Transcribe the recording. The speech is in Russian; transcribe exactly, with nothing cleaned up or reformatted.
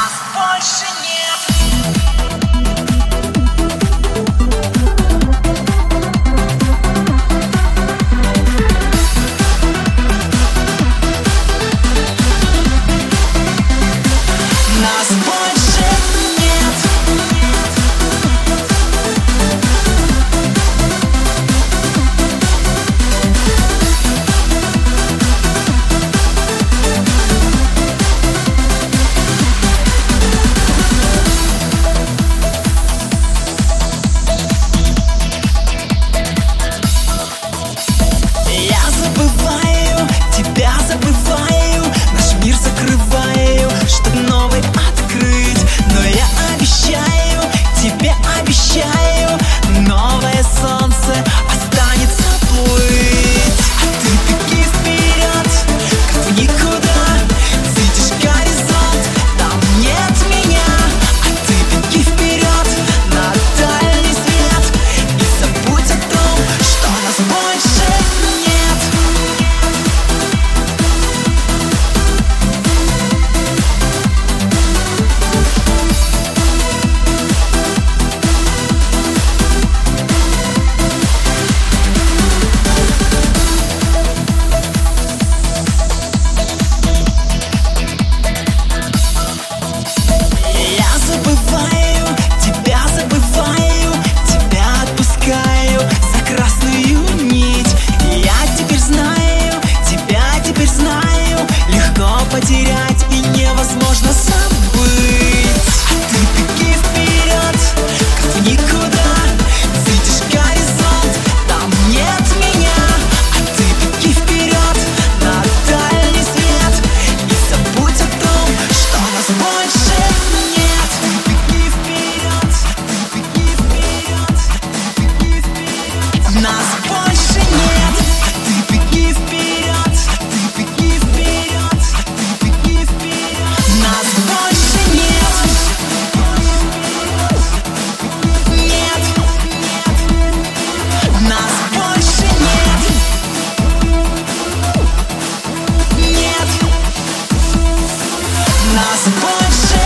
нас больше нет. Нас больше нет. Я забываю, тебя забываю, наш мир закрываю, чтоб новый открыть. Но я обещаю, тебе обещаю, новое солнце останется плыть. А ты беги вперед, как в никуда. Видишь горизонт, там нет меня. А ты беги вперед на дальний свет и забудь о том, что нас больше нет. Я забываю, тебя забываю, тебя отпускаю за красную нить. Я теперь знаю, тебя теперь знаю, легко потерять и невозможно забыть. А ты беги вперед, как в никуда. Видишь горизонт, там нет меня. А ты беги вперед на дальний свет и забудь о том, что нас больше нет. Ты беги вперед, ты беги вперед, ты беги вперед. Нас больше нет. А ты беги вперед, ты беги вперед, ты беги вперед. Нас больше нет. Нет, нас больше нет. Нет, нас больше